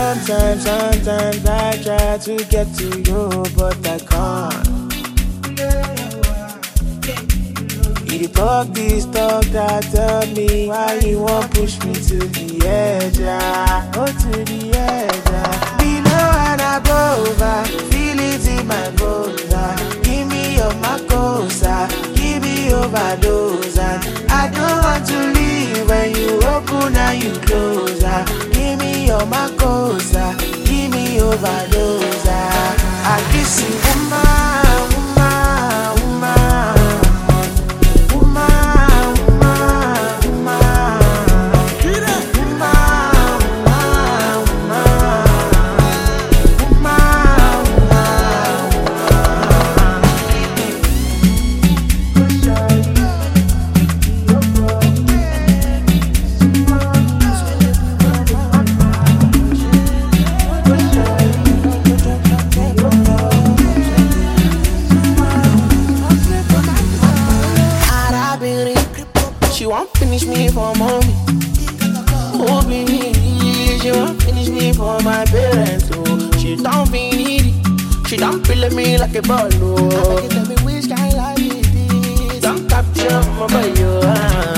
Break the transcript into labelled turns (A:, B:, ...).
A: Sometimes I try to get to you, but I can't. You talk this talk that tell me why you won't push me to the edge, oh to the edge. Below and above, feel it in my bones. Give me your macosa, give me overdose. I don't want to leave when you open and you close. Give me your macosa, give me overdose. I kiss you, woman, woman, woman.
B: She won't finish me for mommy. Oh, baby, she won't finish me for my parents. Oh, she don't be needy. She don't feel me like a ball. Oh, I tell me which kind of life it is. Don't capture my boy.